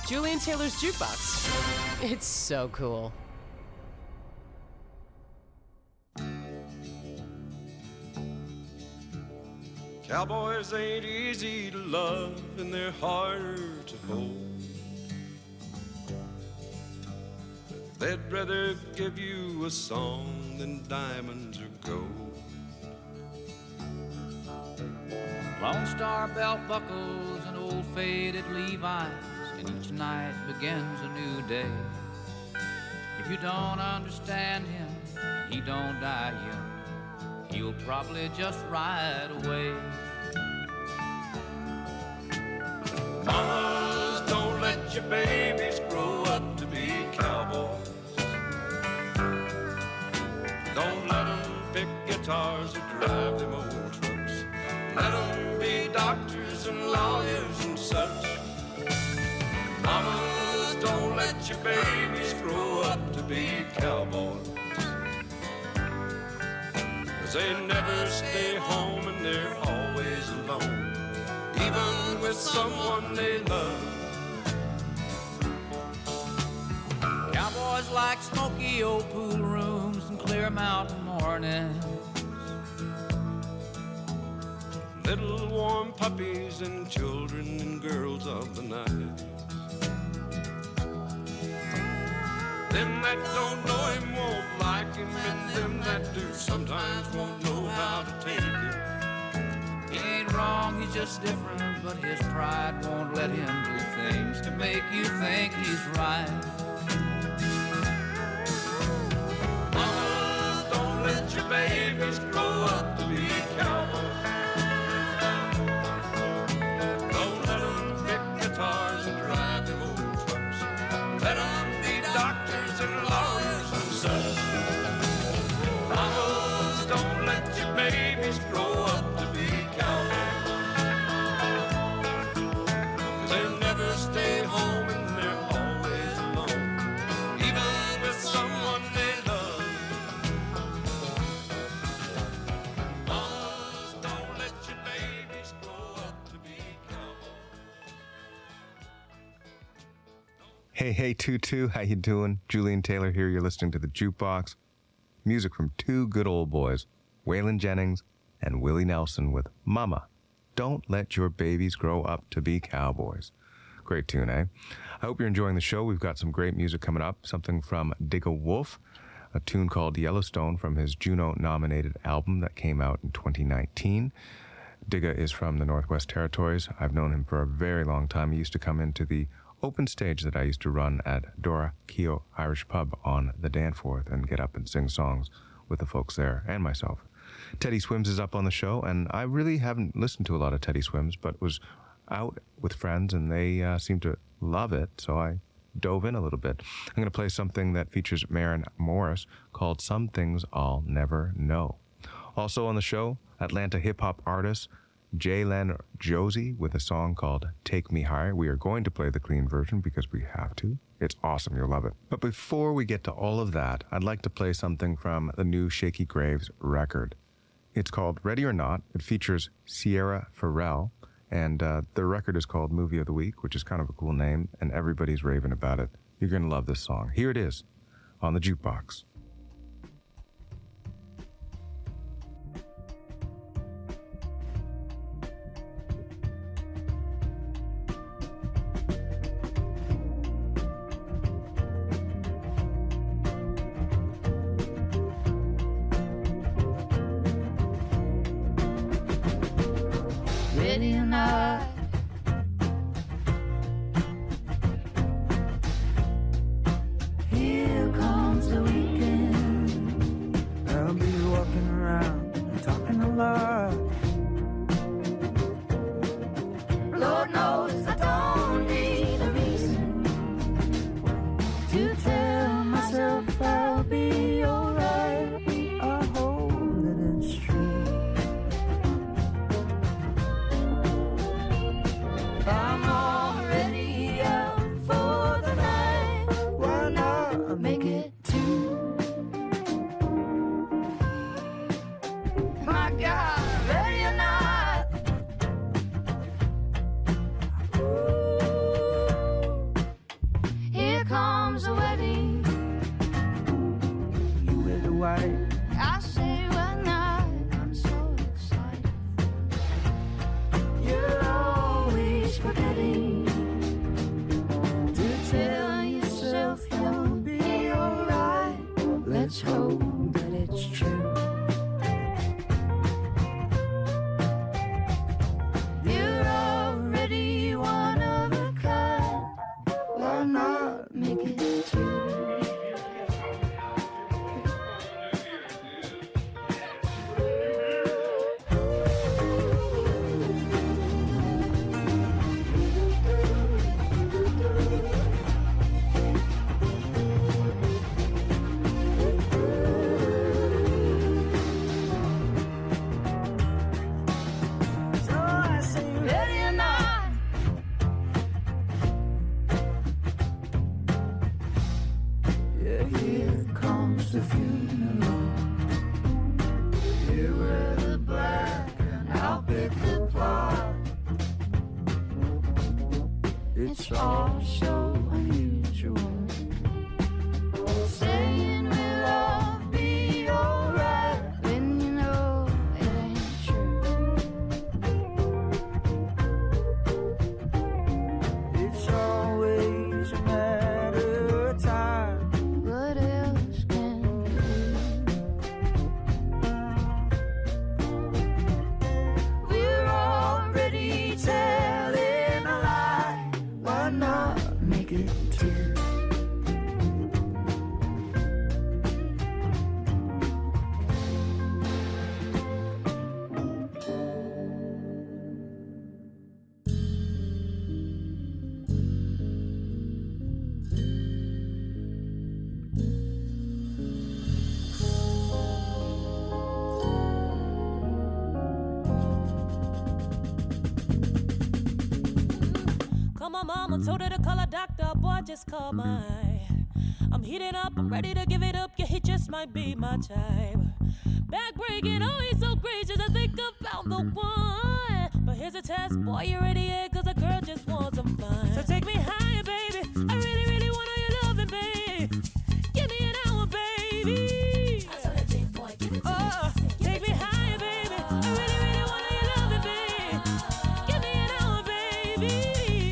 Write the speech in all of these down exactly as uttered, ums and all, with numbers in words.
Julian Taylor's Jukebox. It's so cool. Cowboys ain't easy to love and they're harder to hold. They'd rather give you a song than diamonds or gold. Lone Star belt buckles and old faded Levi's, and each night begins a new day. If you don't understand him, he don't die young, he'll probably just ride away. Mamas, don't let your babies grow up to be cowboys. Don't let them pick guitars or drive them old trucks. Let them be doctors and lawyers and such. Mamas, don't let your babies grow up to be cowboys. 'Cause they never stay home and they're always alone, even with someone they love. Cowboys like smoky old pool rooms and clear mountain mornings, little warm puppies and children and girls of the night. Them that don't know him won't like him, and them that do sometimes won't know how to take it. he ain't wrong, he's just different, but his pride won't let him do things to make you think he's right. Mamas, don't let your babies grow up to be cowboys. Don't let them pick guitars and drive them old trucks. Let them be doctors and lawyers and such. Mamas, don't let your babies grow up to be cowboys. 'Cause they never stay home and they're always alone, even with someone they love. Mamas, don't let your babies grow up to be cowboys. Hey, hey, Tutu, how you doing? Julian Taylor here. You're listening to The Jukebox. Music from two good old boys, Waylon Jennings and Willie Nelson with Mama, Don't Let Your Babies Grow Up to Be Cowboys. Great tune, eh? I hope you're enjoying the show. We've got some great music coming up. Something from Digga Wolf, a tune called Yellowstone from his Juno-nominated album that came out in twenty nineteen. Digga is from the Northwest Territories. I've known him for a very long time. He used to come into the open stage that I used to run at Dora Keogh Irish Pub on the Danforth and get up and sing songs with the folks there and myself. Teddy Swims is up on the show, and I really haven't listened to a lot of Teddy Swims, but was out with friends and they uh, seemed to love it, so I dove in a little bit. I'm going to play something that features Maren Morris called Some Things I'll Never Know. Also on the show, Atlanta hip-hop artist Jalen Josie with a song called Take Me Higher. We are going to play the clean version because we have to. It's awesome. You'll love it. But before we get to all of that, I'd like to play something from the new Shaky Graves record. It's called Ready or Not. It features Sierra Farrell, and uh, the record is called Movie of the Week, which is kind of a cool name, and everybody's raving about it. You're going to love this song. Here it is on the Jukebox. Ready or not, here comes the weekend. I'll be walking around and talking a lot. Lord knows I don't need a reason to tell myself I'll be alright. I hope that it's true. here comes the funeral. You wear the black and I'll pick the part. It's all so unusual. Saying we'll all be alright when you know it ain't true. It's always a matter of time. What else can you do? We're already telling a lie. Why not make it two? Call my mama, told her to call a doctor. Boy, just call my. I'm heating up, I'm ready to give it up. Yeah, he just might be my type. Back breaking, oh, he's so gracious. I think I found the one. But here's a test, boy, you're ready, yeah, cause a girl just wants some fun. So take me higher, baby. I really, really want all your loving, baby. Give me an hour, baby. I told that big boy, give it to oh, me. Take me higher, baby. I really, really want all your loving, baby. Give me an hour, baby.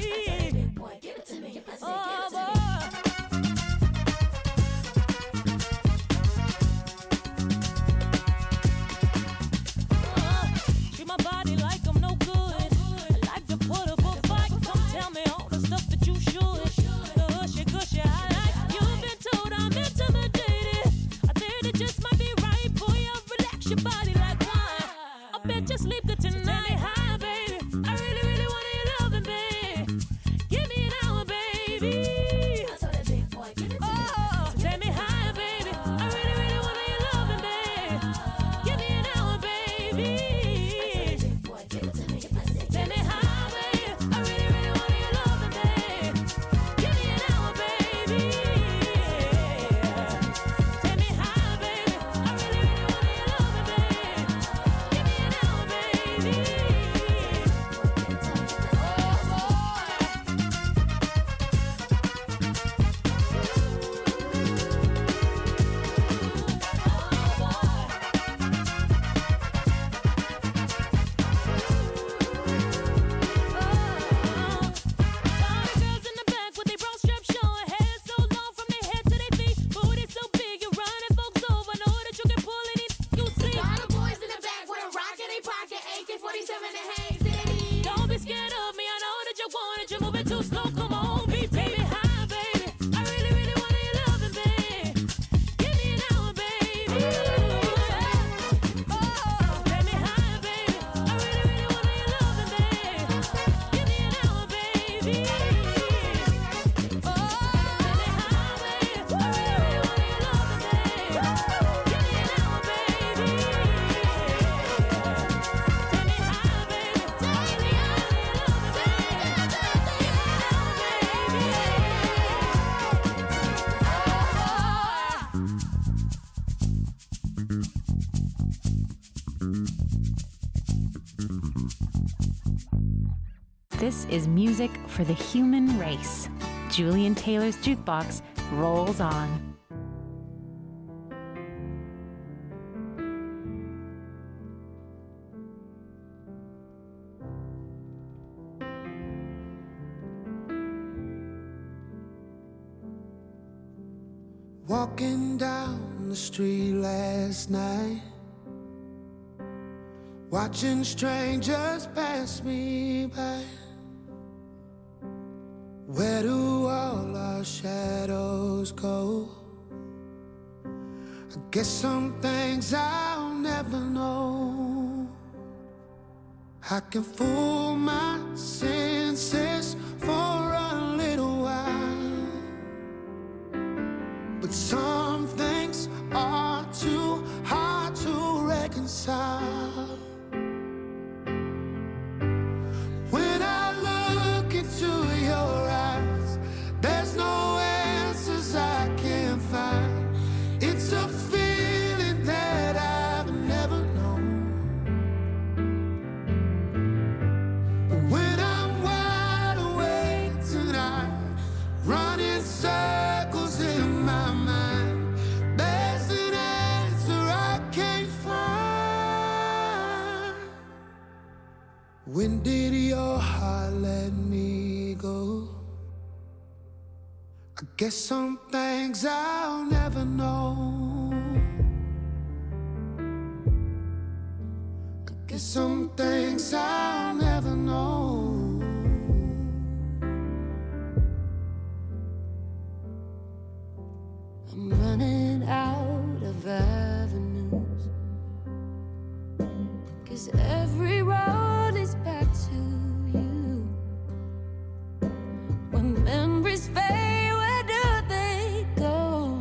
This is music for the human race. Julian Taylor's Jukebox rolls on. Walking down the street last night, watching strangers pass me by. Where do all our shadows go? I guess some things I'll never know. I can fool my senses for a little while, but some things are too hard to reconcile. When I look into your eyes, there's no answers I can find. I guess some things I'll never know. I guess some things I'll never know. I'm running out of avenues, 'cause every road is back to you. When memories fade, where do they go?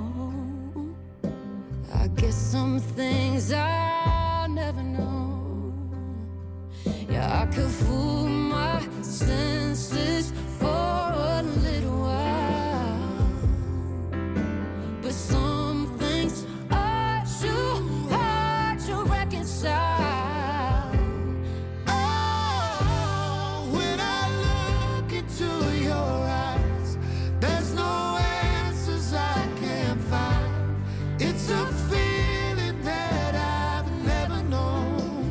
I guess some things I'll never know. Yeah, I could fool my senses for a little while, but some things are too hard to reconcile. Oh, when I look into your eyes, there's no answers I can't find. It's a feeling that I've never known.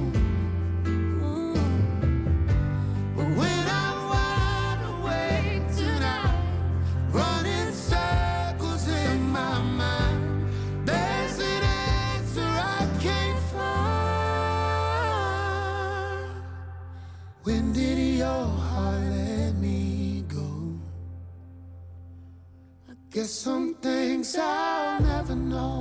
But when I'm wide awake tonight, running circles in my mind, there's an answer I can't find. When did your heart let me go? I guess some things I'll never know.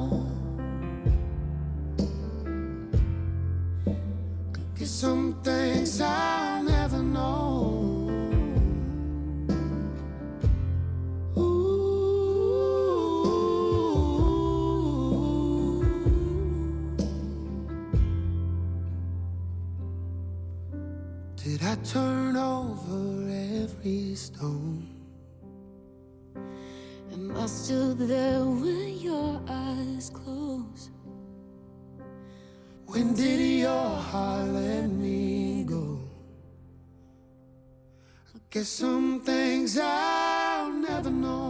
I guess some things I'll never know. Ooh. Did I turn over every stone? Am I still there when your eyes close? When did your heart let me go? I guess some things I'll never know.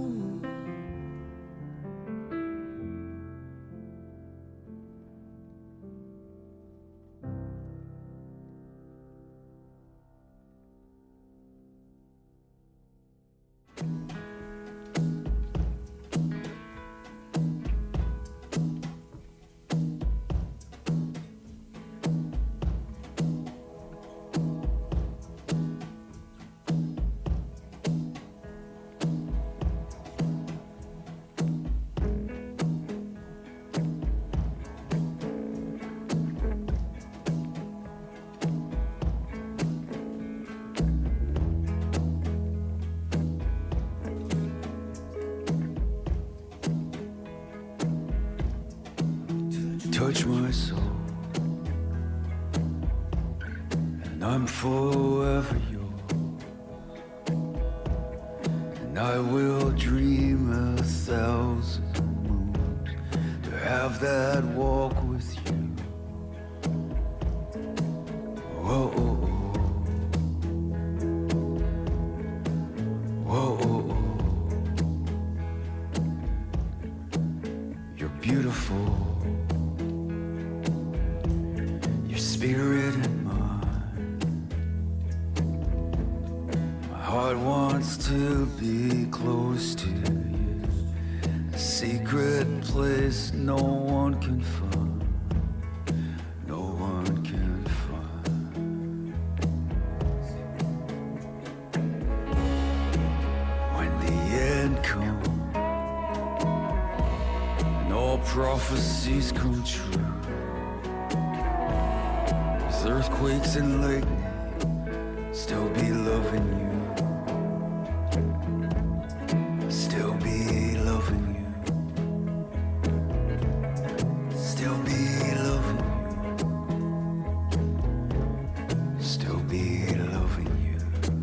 Touch my soul, and I'm forever yours, and I will dream a thousand moons to have that walk with you. Whoa, oh, oh. Whoa, oh, oh. You're beautiful. Spirit and mind, my heart wants to be close to you, a secret place no one can find, no one can find. When the end comes and all prophecies come true, earthquakes and lightning, still be loving you, still be loving you, still be loving you, still be loving you.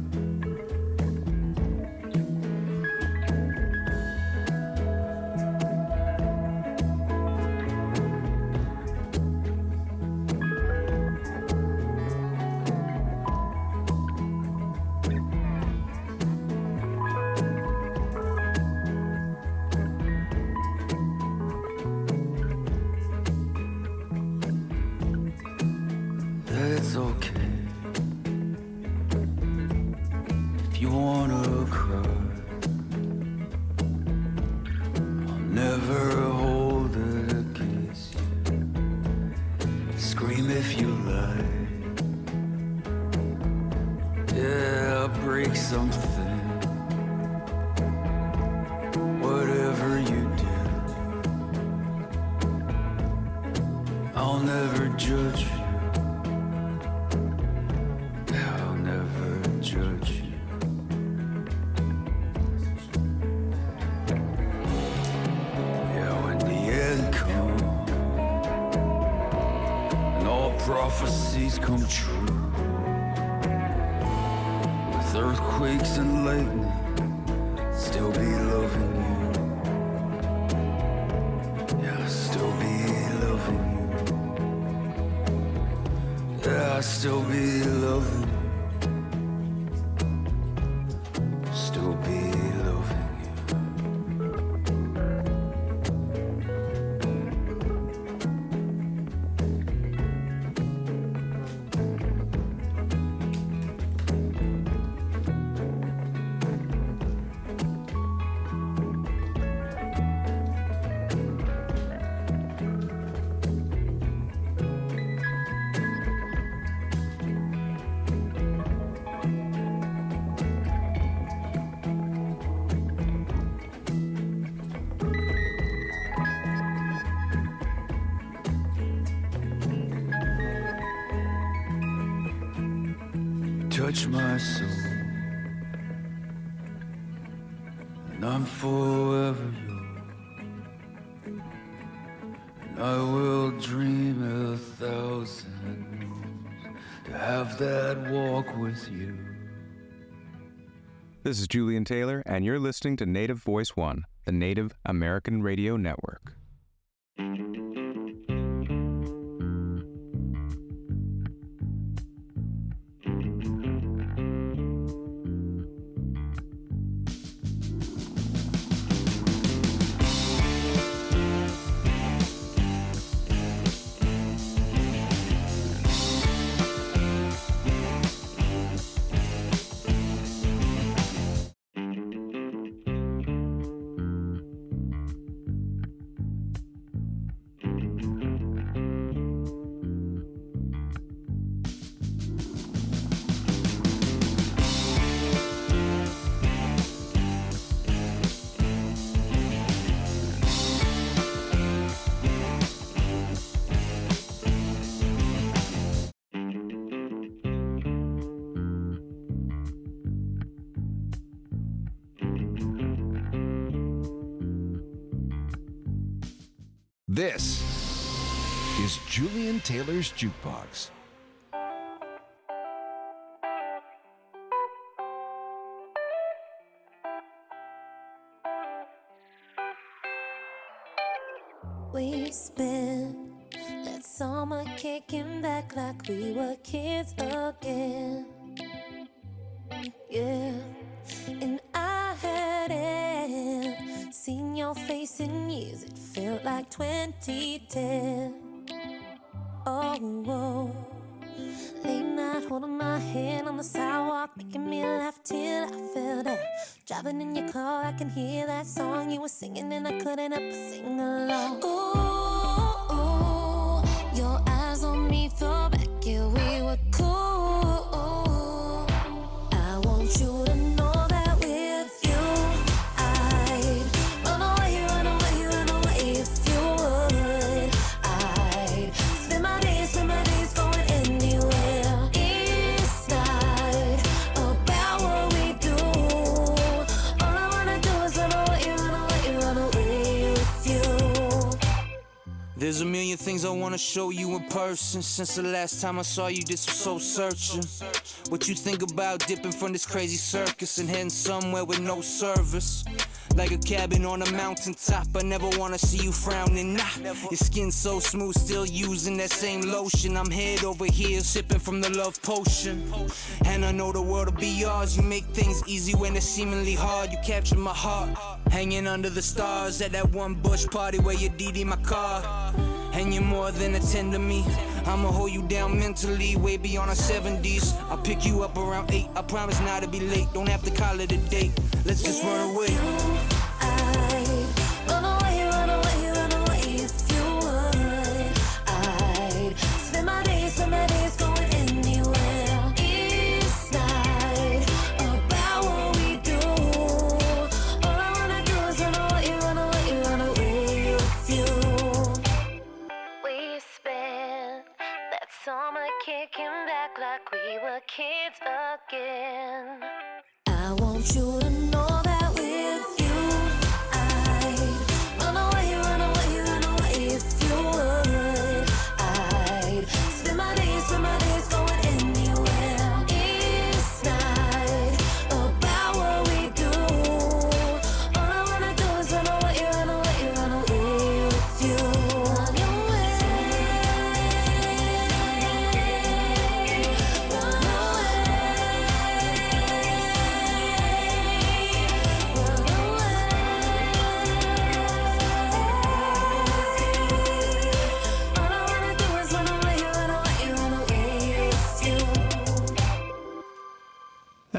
It's okay if you wanna cry. prophecies come true. With earthquakes and lightning, still be loving you. Yeah, still be loving you. Yeah, still be loving you. Still be loving you. Touch my soul, and I'm forever yours, and I will dream a thousand moons to have that walk with you. This is Julian Taylor, and you're listening to Native Voice One, the Native American Radio Network. This is Julian Taylor's Jukebox. We spent that summer kicking back like we were kids again. Yeah, and I hadn't seen your face in years. It felt like twenty ten. Oh, whoa. Late night holding my hand on the sidewalk, making me laugh till I fell down. Driving in your car, I can hear that song you were singing, and I couldn't help but sing along. Ooh, ooh, your eyes on me, throw back, yeah, we were cool. I want you to know that with you, I'd run away, run away, run away if you would. I'd spend my days, spend my days going anywhere. It's not about what we do. All I wanna do is run away, run away, run away with you. There's a million things I wanna show you in person. Since the last time I saw you, did some soul searching. What you think about dipping from this crazy circus and heading somewhere with no service? Like a cabin on a mountaintop, I never wanna see you frowning, nah. Your skin's so smooth, still using that same lotion. I'm head over here, sipping from the love potion. And I know the world will be yours. You make things easy when it's seemingly hard. You capture my heart, hanging under the stars at that one bush party where you D D my car. And you're more than a tender me. I'ma hold you down mentally, way beyond our seventies. I'll pick you up around eight. I promise not to be late. Don't have to call it a date. Let's just run away. I'd run away, run away, run away if you would. I'd spend my days, spend my days going anywhere. It's not about what we do. All I wanna do is run away, run away, run away with you. We spent that summer kicking back like we were kids again. I want you to know that with you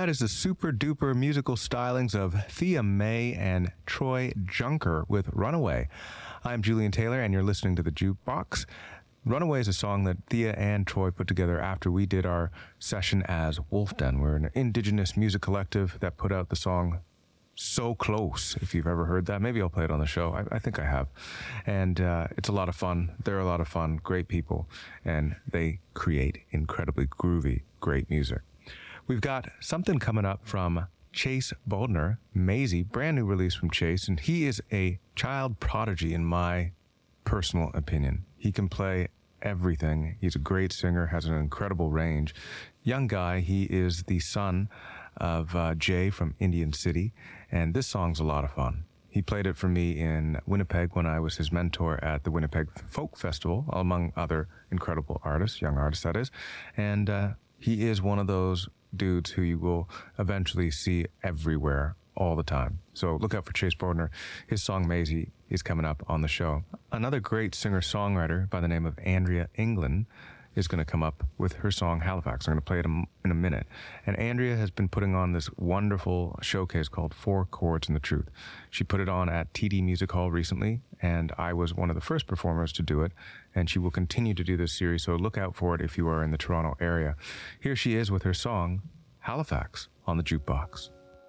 that is the super duper musical stylings of Thea May and Troy Junker with Runaway. I'm Julian Taylor, and you're listening to The Jukebox. Runaway is a song that Thea and Troy put together after we did our session as Wolf Den. We're an indigenous music collective that put out the song So Close, if you've ever heard that. Maybe I'll play it on the show. I, I think I have. And uh, it's a lot of fun. They're a lot of fun, great people, and they create incredibly groovy, great music. We've got something coming up from Chase Baldner, Maisie, brand new release from Chase, and he is a child prodigy in my personal opinion. He can play everything. He's a great singer, has an incredible range. Young guy, he is the son of uh, Jay from Indian City, and this song's a lot of fun. He played it for me in Winnipeg when I was his mentor at the Winnipeg Folk Festival, among other incredible artists, young artists that is, and uh, he is one of those dudes who you will eventually see everywhere all the time. So look out for Chase Bordner. His song Maisie is coming up on the show. Another great singer-songwriter by the name of Andrea England is going to come up with her song Halifax. I'm going to play it in a minute. And Andrea has been putting on this wonderful showcase called Four Chords and the Truth. She put it on at T D Music Hall recently, and I was one of the first performers to do it, and she will continue to do this series, so look out for it if you are in the Toronto area. Here she is with her song Halifax on the Jukebox.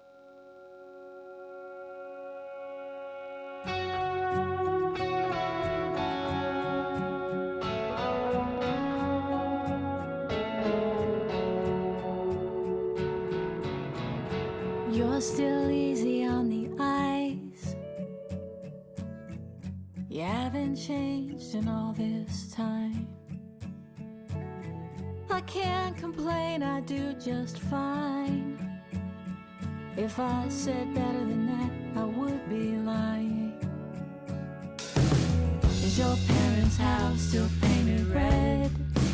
You're still easy on the eyes. You haven't changed in all this time. I can't complain, I do just fine. If I said better than that, I would be lying. Is your parents' house still painted red?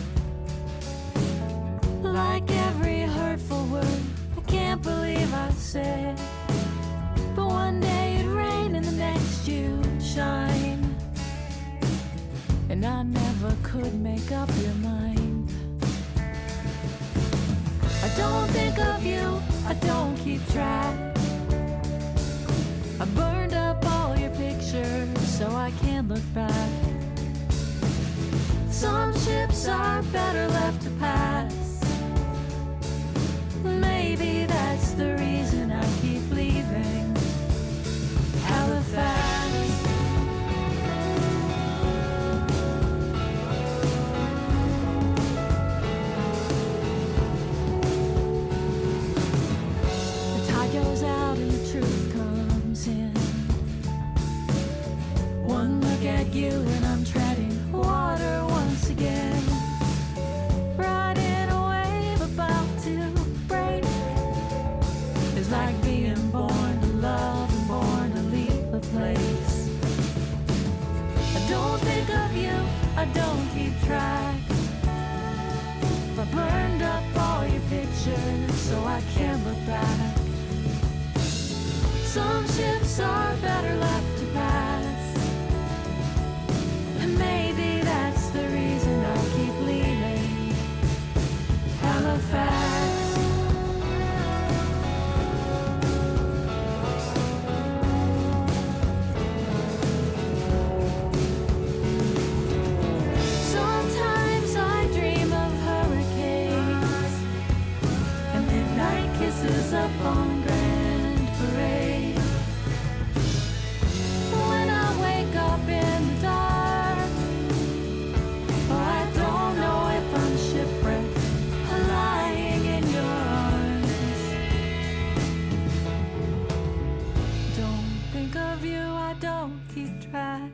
Like every hurtful word I can't believe I said. But one day it'd rain and the next you'd shine. And I never could make up your mind. I don't think of you, I don't keep track. I burned up all your pictures so I can't look back. Some ships are better left to pass. Maybe that's the reason I keep leaving Halifax. The tide goes out and the truth comes in. One look at you and I'm treading water once again. Riding a wave about to break. It's like being born to love and born to leave a place. I don't think of you, I don't keep track. I burned up all your pictures so I can't look back. Some ships are better left to pass. And maybe that's the reason I keep leaving Halifax. Sometimes I dream of hurricanes and midnight kisses up on Grand Parade. When I wake up in the dark, oh, I don't know if I'm shipwrecked or lying in your arms. Don't think of you, I don't keep track.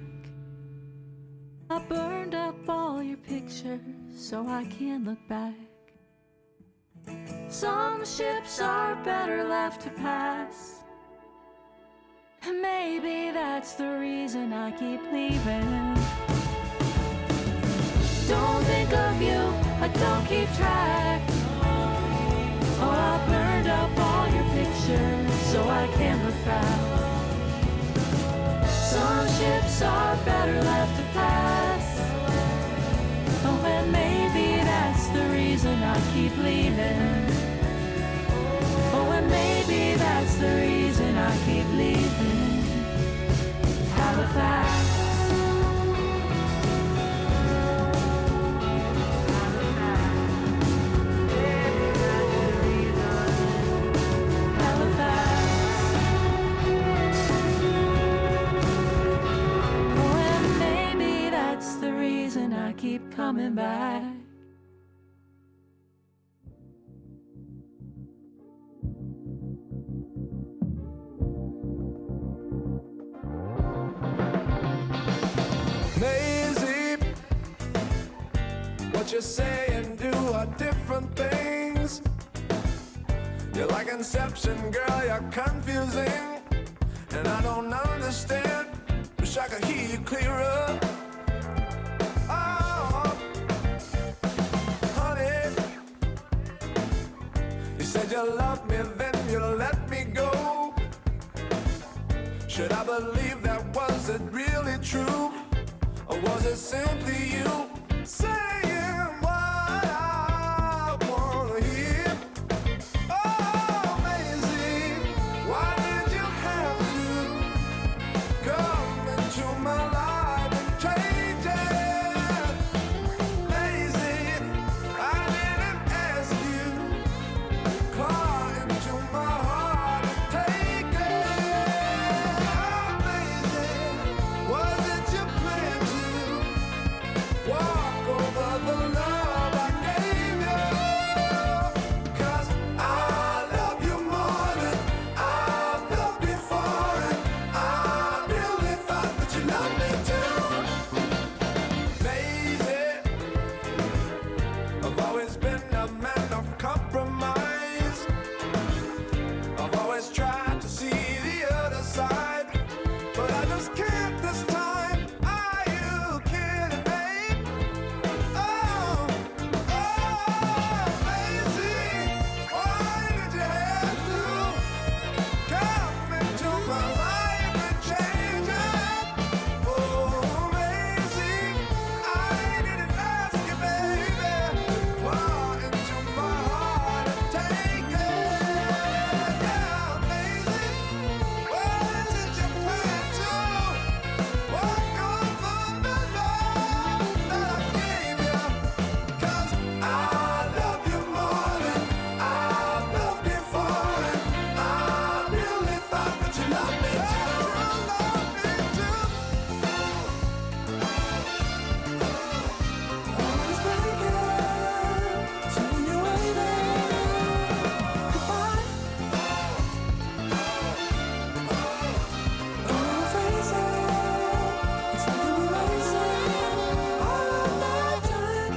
I burned up all your pictures so I can't look back. Some ships are better left to pass. And maybe that's the reason I keep leaving. Don't think of you, I don't keep track. Oh, I burned up all your pictures so I can't look back. Some ships are better left to pass. Oh, and maybe that's the reason I keep leaving. Oh, maybe that's the reason I keep leaving Halifax. Keep coming back. Maisie, what you say and do are different things. You're like Inception, girl, you're confusing, and I don't understand. Wish I could hear you clearer. Said you love me, then you let me go. Should I believe that? Was it really true? Or was it simply you saying what I wanna hear? Oh, Maisie, why did you have to come into my life and change it? Maisie, I didn't ask you. Claw into my heart and take it. Amazing. Was it your plan to walk over the love I gave you? 'Cause I love you more than I've loved before, and I really thought that you loved me too. Amazing. I've always been a man of compromise. I've always tried to see the other side, but I just can't this time. Are you kidding me? Oh, oh, Maisie, why did you have to come into my life and change it? Oh, Maisie, I didn't ask you, baby. Claw into my heart and take it. Yeah, Maisie, was it your plan to walk over the love that I gave you? 'Cause I love you more than I've loved before, and I really thought that you loved me too. Love me too. Always breaking, turn you away. Goodbye. Oh, crazy. It's like I'm erasing all my time.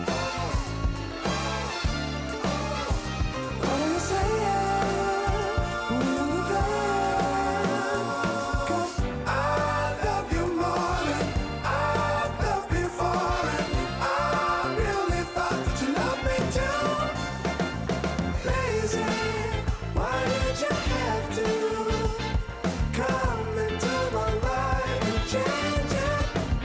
All you say when you go. 'Cause I love you more than I've loved before, and I really thought that you loved me too. Lazy, why did you have to come into my life and change it?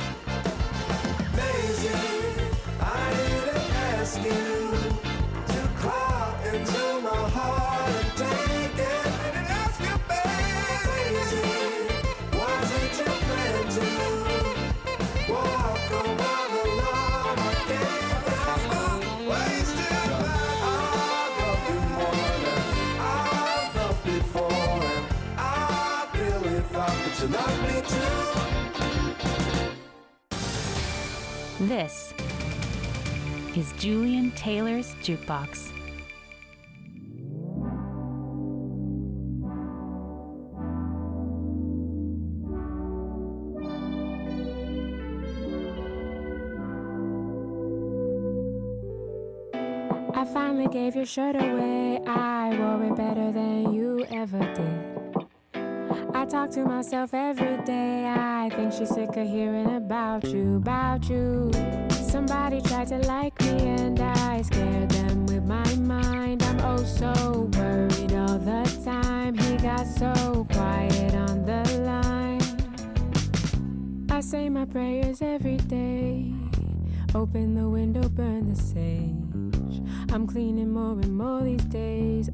Lazy, I didn't ask you to claw into my heart and take it. I didn't ask you, baby. Lazy, was it your plan to walk over the love I gave you? Wasted back. I love you more than I've loved before, and I really thought that you loved me too. This is Julian Taylor's Jukebox. I finally gave your shirt away. I wore it better than you ever did. I talk to myself every day. I think she's sick of hearing about you, about you. Somebody tried to like me and I scared them with my mind. I'm oh so worried all the time. He got so quiet on the line. I say my prayers every day. Open the window, burn the sage. I'm cleaning more and more these days. I like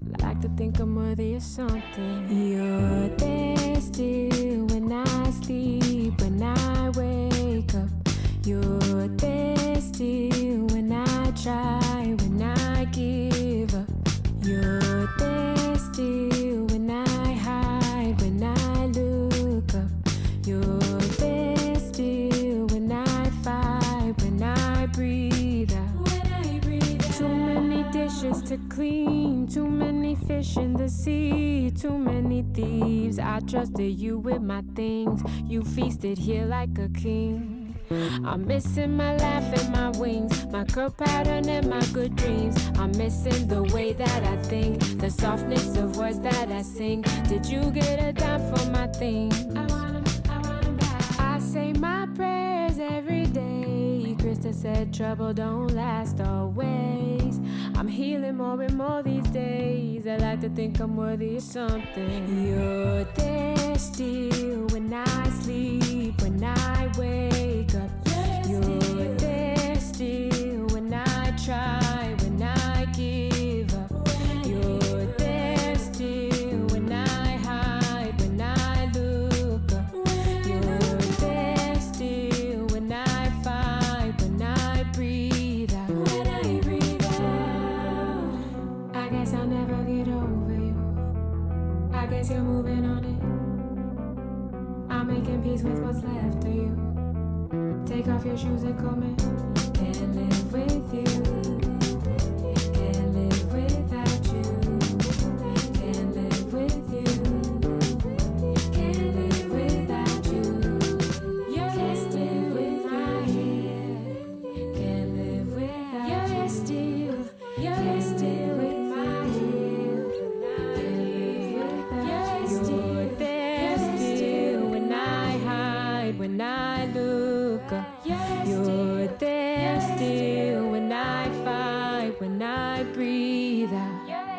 to think I'm worthy of something. You're there still when I sleep, when I wake up. You're there still when I try, when I give up. You're there still when I hide, when I look up. You're there still when I fight, when I breathe out. When I breathe out. Too many dishes to clean, too many fish in the sea, too many thieves. I trusted you with my things, you feasted here like a king. I'm missing my laugh and my wings, my curl pattern and my good dreams. I'm missing the way that I think, the softness of words that I sing. Did you get a dime for my things? I want 'em, I want 'em back. I say my prayers every day. Krista said trouble don't last always. I'm healing more and more these days. I like to think I'm worthy of something. You're there still when I sleep, when I wake up. You're there still when I try, when I give up. You're there still when I hide, when I look up. You're there still when I fight, when I breathe out. When I breathe out. I guess I'll never get over you. I guess you're moving on it. I'm making peace with what's left of you. Take off your shoes and come in. Can't live with you. Can't live without you. Can't live with you. Can't live without you. You're still with my head. Can't live without you. You're still, you're still with my head. Can't live without you. You're there still when I hide, when I look up. You're there still when I fight, when I breathe out.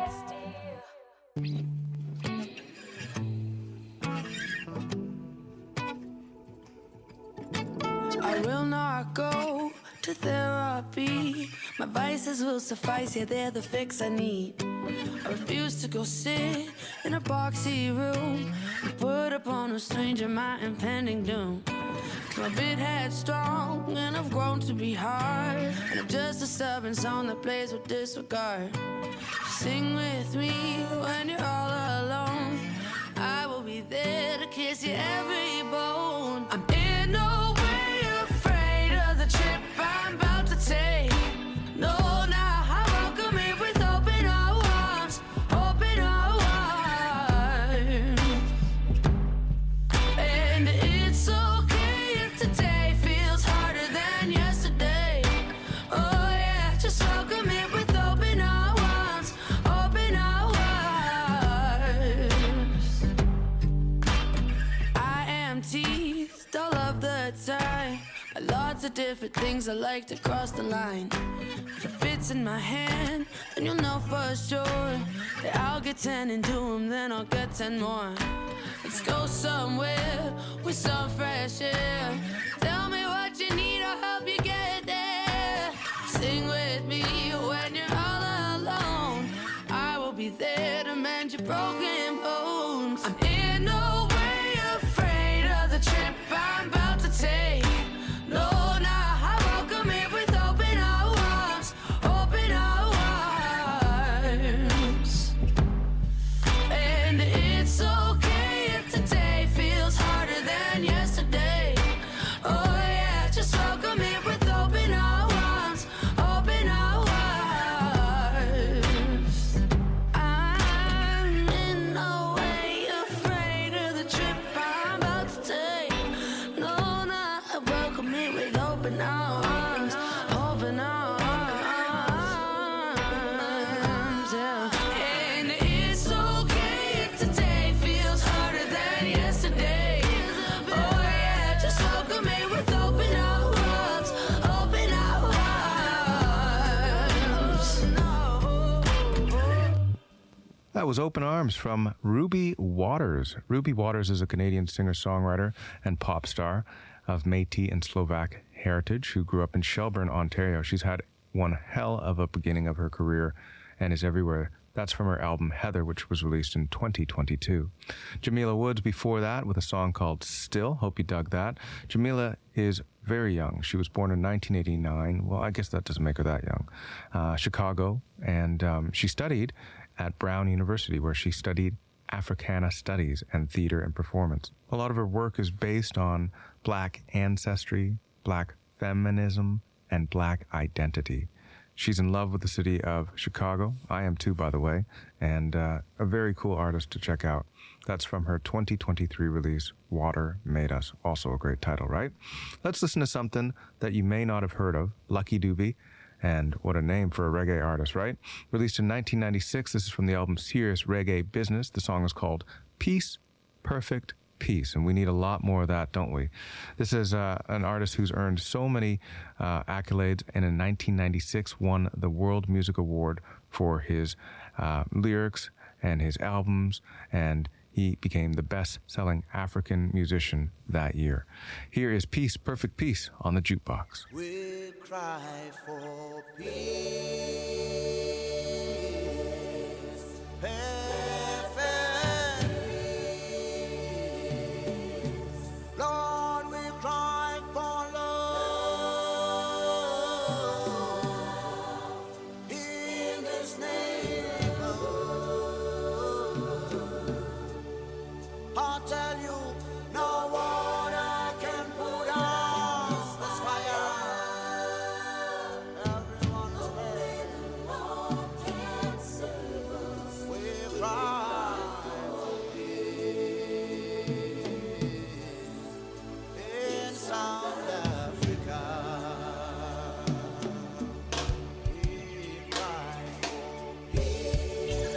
I will not go to therapy. My vices will suffice, yeah, they're the fix I need. I refuse to go sit in a boxy room and put upon a stranger my impending doom. Cause my bit headstrong and I've grown to be hard, and I'm just a stubborn song that plays with disregard. Sing with me when you're all alone. I will be there to kiss you every bone. I'm in no way afraid of the trip I'm about to take. No, now I welcome it with open arms, open arms. And it's okay if today feels harder than yesterday. Oh yeah, just welcome it with open arms, open arms. I am teased all of the time by lots of different things. I like to cross the line. If it fits in my hand, then you'll know for sure that I'll get ten and do them, then I'll get ten more. Let's go somewhere with some fresh air. Tell me what you need, I'll help you get there. Sing with me when you're all alone. I will be there to mend your broken bones. I'm in no way afraid of the trip I'm about to take. No, now I welcome it with open arms, open arms. And it's okay if today feels harder than yesterday. Oh yeah, just welcome it with open arms, open arms. I'm in no way afraid of the trip I'm about to take. No, no, I welcome it with open arms, open arms, yeah. And it's okay if today feels harder than yesterday. Oh yeah, just welcome it with open arms, open arms. That was Open Arms from Ruby Waters. Ruby Waters is a Canadian singer-songwriter and pop star of Métis and Slovak heritage who grew up in Shelburne, Ontario. She's had one hell of a beginning of her career and is everywhere That's from her album Heather, which was released in twenty twenty-two. Jamila Woods before that with a song called Still. Hope you dug that. Jamila is very young. She was born in nineteen eighty-nine. Well, I guess that doesn't make her that young. Uh, Chicago. And um, she studied at Brown University, where she studied Africana Studies and Theater and Performance. A lot of her work is based on Black ancestry, Black feminism, and Black identity. She's in love with the city of Chicago. I am too, by the way, and uh, a very cool artist to check out. That's from her twenty twenty-three release, Water Made Us. Also a great title, right? Let's listen to something that you may not have heard of, Lucky Dube. And what a name for a reggae artist, right? Released in nineteen ninety-six, this is from the album Serious Reggae Business. The song is called Peace, Perfect Peace, and we need a lot more of that, don't we? This is uh, an artist who's earned so many uh, accolades, and in nineteen ninety-six won the World Music Award for his uh, lyrics and his albums, and he became the best-selling African musician that year. Here is Peace, Perfect Peace on the Jukebox. We cry for peace. Lord, we cry for love in this neighborhood. I'll tell you, no water can put out this fire. Everyone is begging, Lord can save us. We cry for peace in South Africa. We cry for peace.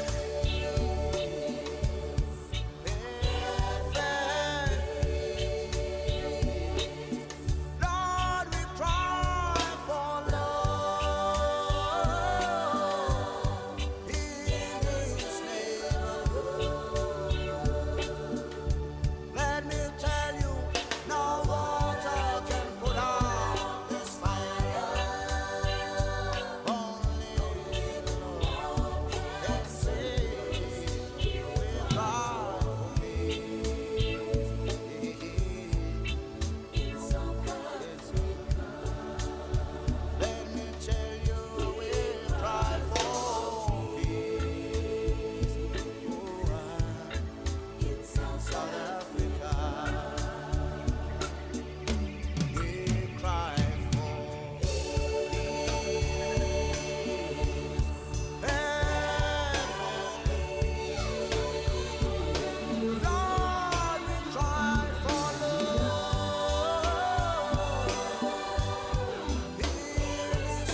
Lord, we cry for love in this neighborhood. Let me tell you, no water can put out this fire. Only the Lord can save. We cry for peace in South Africa. Let me tell you, we cry for peace in South Africa. We cry for peace. Lord, we cry for love in this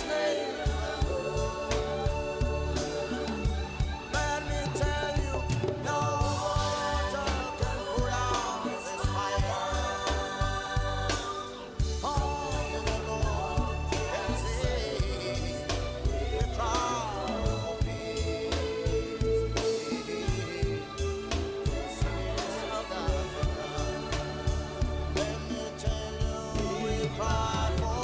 neighborhood. Let me tell you, no water can put out this fire. Only the Lord can save. We cry for peace in South Africa. Let me tell you, we cry for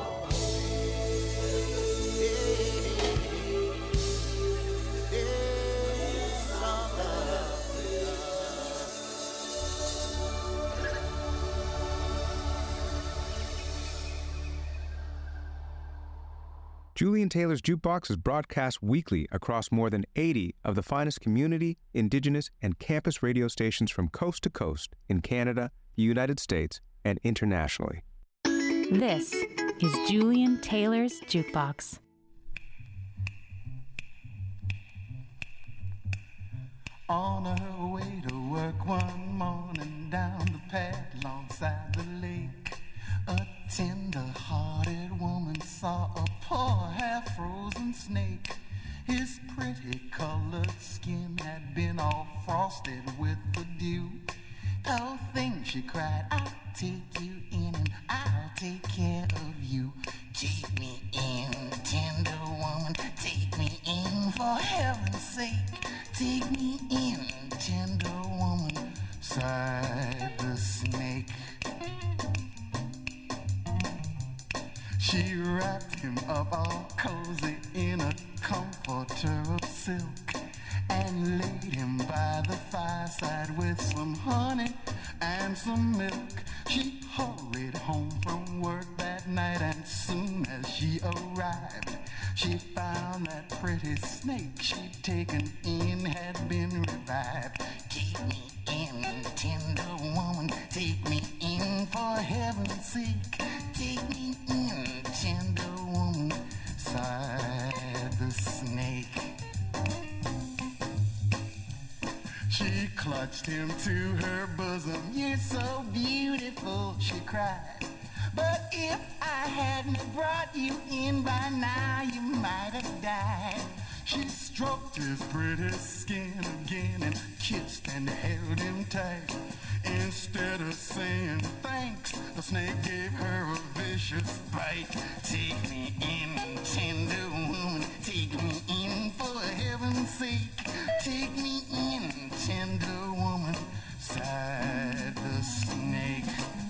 Julian Taylor's Jukebox is broadcast weekly across more than eighty of the finest community, indigenous, and campus radio stations from coast to coast in Canada, the United States, and internationally. This is Julian Taylor's Jukebox. On her way to work one morning down the path alongside the lake, a tender-hearted woman saw a poor half-frozen snake. His pretty colored skin had been all frosted with the dew. Oh, thing, she cried, I'll take you in and I'll take care of you. Take me in, tender woman, take me in, for heaven's sake. Take me in, tender woman, sighed the snake. She wrapped him up all cozy in a comforter of silk. and laid him by the fireside with some honey and some milk. She hurried home from work that night, and soon as she arrived, she found that pretty snake she'd taken in had been revived. Take me in, tender woman, take me in for heaven's sake. Take me in, tender woman, sighed the snake. She clutched him to her bosom. You're so beautiful, she cried. But if I hadn't brought you in by now, you might have died. She stroked his pretty skin again and kissed and held him tight. Instead of saying thanks, the snake gave her a vicious bite. Take me in, tender woman, take me in for heaven's sake. Take me in, tender woman, sighed the snake.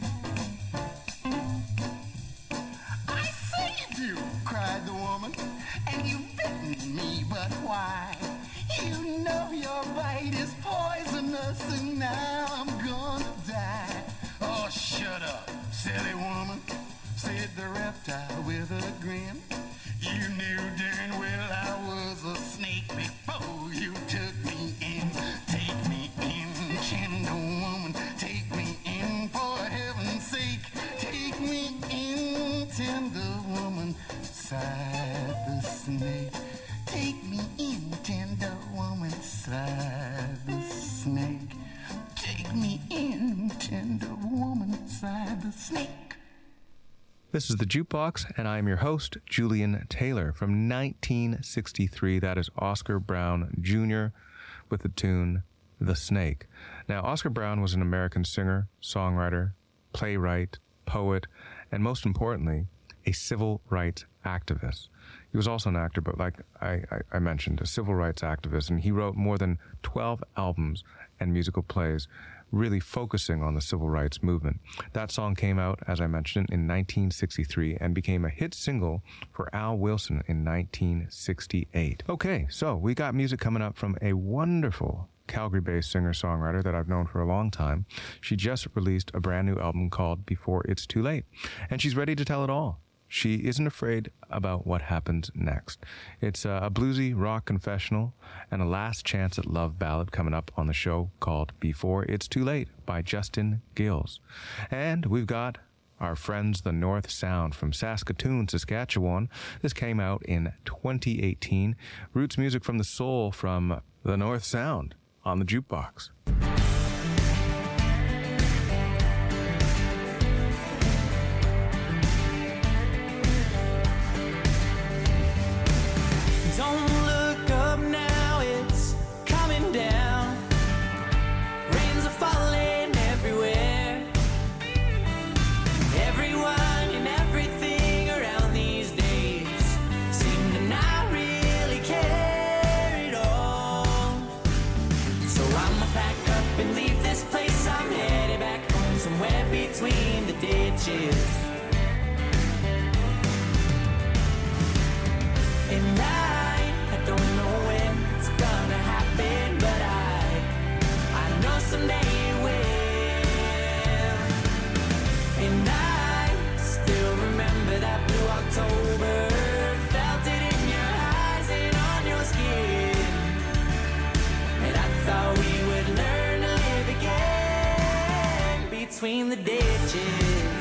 I say you do, cried the woman, and you've bitten me, but why? You know your bite is poisonous, and now I'm gonna die. Oh, shut up, silly woman, said the reptile with a grin. You knew darn well I was a snake before you took me in. Take me in, tender woman, take me in for heaven's sake. Take me in, tender woman, sighed the snake. Take me in, tender woman, sighed the snake. Take me in, tender woman, sighed the snake. This is the Jukebox, and I'm your host, Julian Taylor. From nineteen sixty-three, that is Oscar Brown Junior with the tune The Snake. Now, Oscar Brown was an American singer, songwriter, playwright, poet, and most importantly, a civil rights activist. He was also an actor, but like I, I, I mentioned, a civil rights activist, and he wrote more than twelve albums and musical plays, really focusing on the civil rights movement. That song came out, as I mentioned, in nineteen sixty-three and became a hit single for Al Wilson in nineteen sixty-eight. Okay, so we got music coming up from a wonderful Calgary-based singer-songwriter that I've known for a long time. She just released a brand new album called Before It's Too Late, and she's ready to tell it all. She isn't afraid about what happens next. It's a bluesy rock confessional and a last chance at love ballad coming up on the show called Before It's Too Late by Justin Gills. And we've got our friends the North Sound from Saskatoon, Saskatchewan. This came out in twenty eighteen. Roots music from the soul from the North Sound on the Jukebox. Don't look up now, it's coming down. Rains are falling everywhere. Everyone and everything around these days seem to not really care at all. So I'ma pack up and leave this place. I'm headed back home, somewhere between the ditches. And I don't know when it's gonna happen, but I, I know someday it will. And I still remember that blue October, felt it in your eyes and on your skin. And I thought we would learn to live again between the ditches.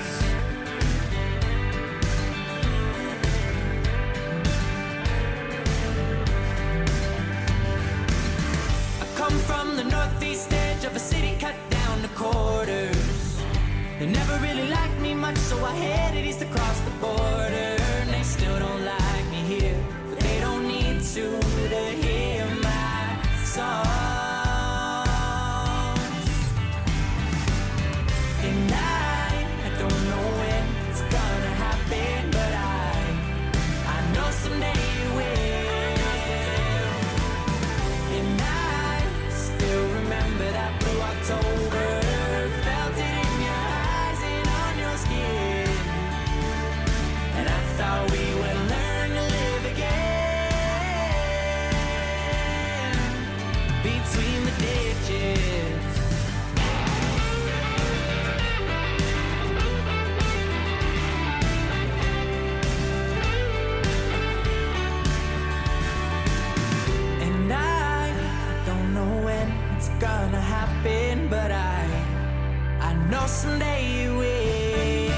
Come from the northeast edge of a city cut down to quarters. They never really liked me much, so I headed east across the border. And they still don't like me here, but they don't need to to hear my songs. And I, I don't know when it's gonna happen, but I, I know someday it will. And I still remember that blue October, felt it in your eyes and on your skin. And I know someday you will.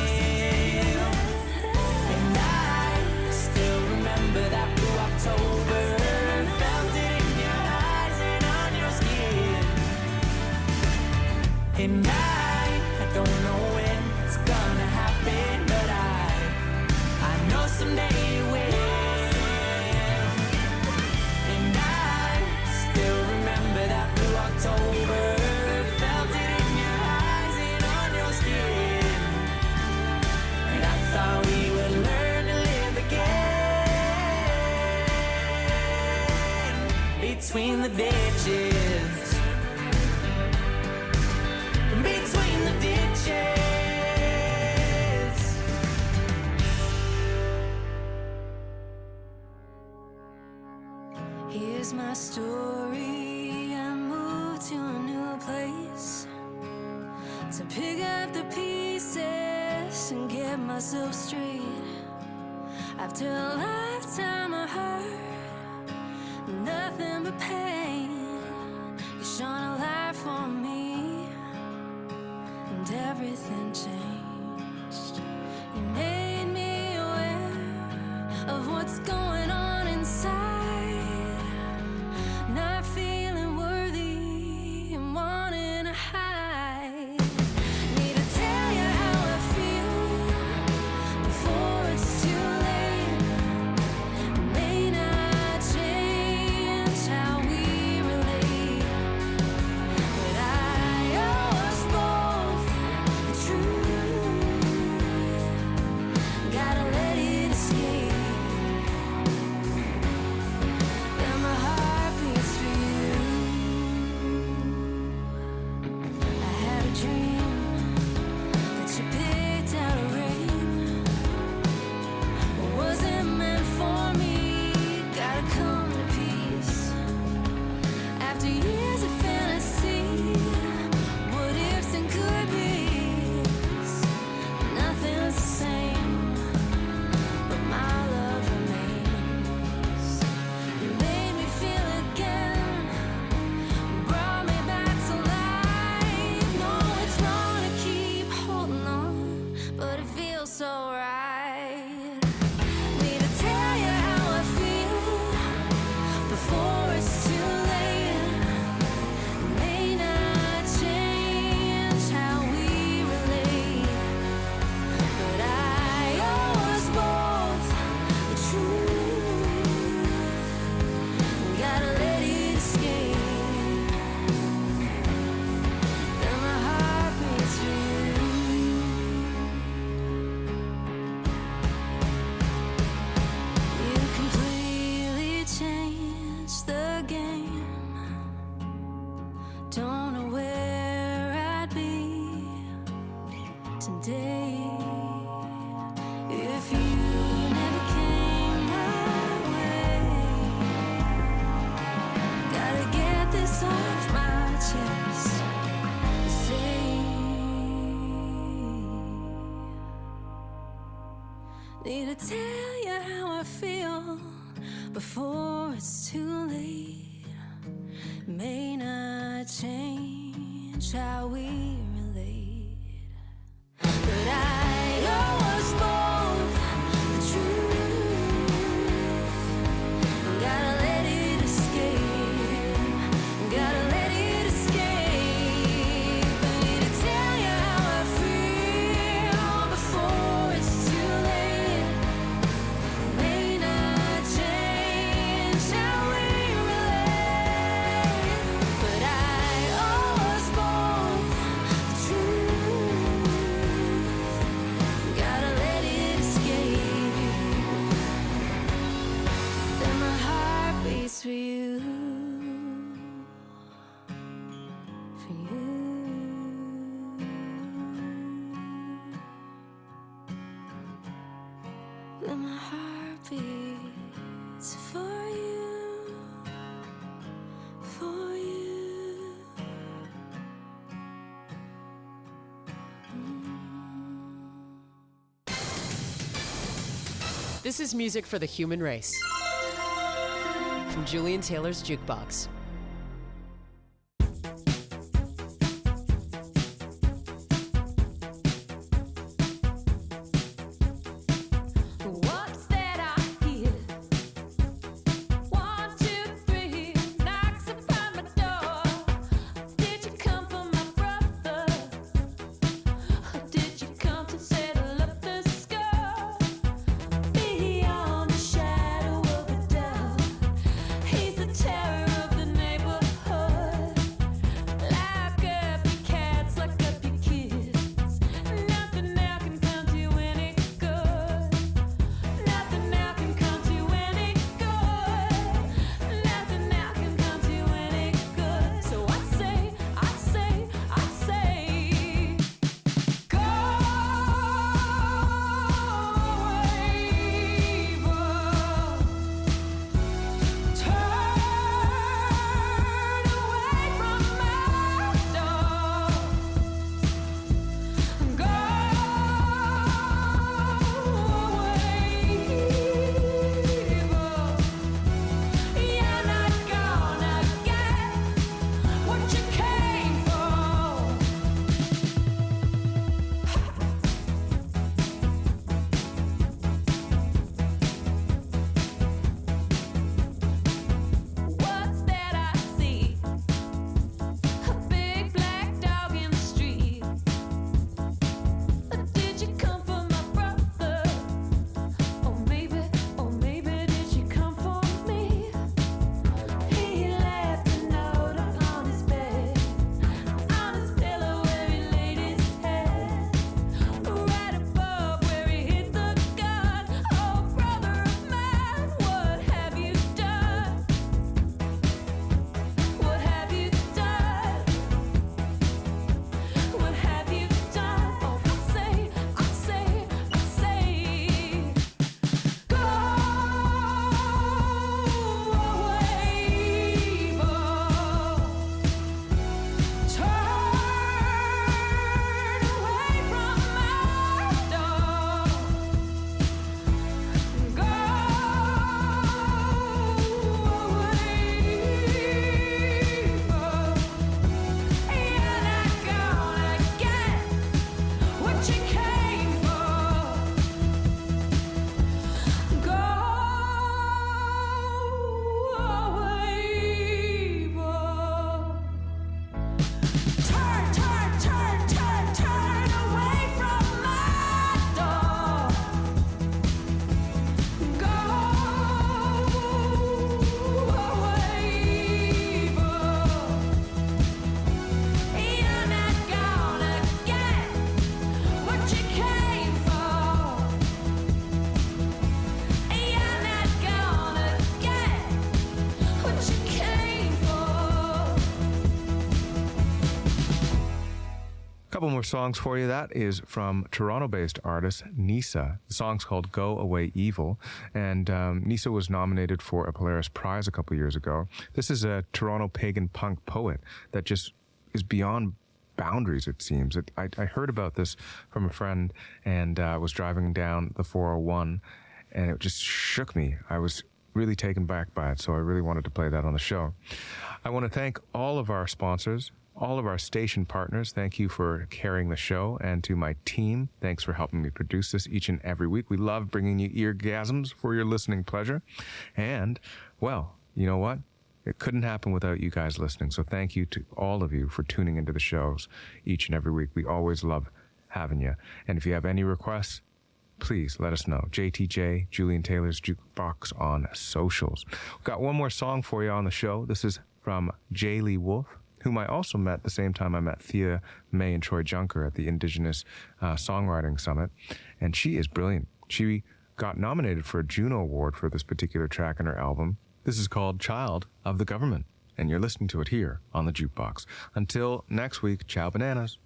And I still remember that blue October. Felt it in your eyes and on your skin. And I, I don't know when it's gonna happen, but I, I know someday you will. And I still remember that blue October. Felt it in your eyes and on your skin. And I thought we would learn to live again between the ditches. Between the ditches. Here's my story. I moved to a new place to pick up the pieces and get myself straight. After a lifetime of hurt, nothing but pain, you shone a light for me, and everything changed. You made me aware of what's going on inside, not feeling worthy and wanting to hide. Need to tell you how I feel before it's too late. May not change how we relate, but I always both the truth. Gotta let it escape. And my heart beats for you. I had a dream that you picked out a ring. What wasn't meant for me, gotta come to peace. After years of fantasy, what ifs and could be's, nothing's the same, but my love remains. You made me feel again, brought me back to life. No, it's wrong to keep holding on, but it feels so right. Need to tell you how I feel before it's too late. May not change how we relate, but I always both the truth. Gotta let it escape. Then my heart beats for you. You completely changed the game. Don't know where I'd be today if you never came my way. Gotta get this off my chest. Say, need to tell you how I feel before it's too late. May not change how we relate, but I always both the truth. Gotta let it escape. Gotta let it escape. I need to tell you how I feel before it's too late. May not change how we relate, but I always both the truth. Gotta let it escape. Then my heart beats for you. For you. Then my heart beats for you. For you. This is music for the human race. From Julian Taylor's Jukebox. couple more songs for you. That is from Toronto-based artist Nisa. The song's called Go Away Evil, and um, Nisa was nominated for a Polaris Prize a couple years ago. This is a Toronto pagan punk poet that just is beyond boundaries, it seems. It, I, I heard about this from a friend, and I uh, was driving down the four oh one, and it just shook me. I was really taken back by it, so I really wanted to play that on the show. I want to thank all of our sponsors, all of our station partners. Thank you for carrying the show, and to my team, thanks for helping me produce this each and every week. We love bringing you eargasms for your listening pleasure, and, well, you know what? It couldn't happen without you guys listening, so thank you to all of you for tuning into the shows each and every week. We always love having you, and if you have any requests, please let us know. J T J, Julian Taylor's Jukebox on socials. We've got one more song for you on the show. This is from J. Lee Wolf, whom I also met the same time I met Thea May and Troy Junker at the Indigenous uh, Songwriting Summit. And she is brilliant. She got nominated for a Juno Award for this particular track in her album. This is called Child of the Government, and you're listening to it here on the Jukebox. Until next week, ciao bananas.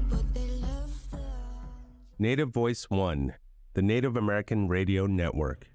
Native Voice One, the Native American Radio Network.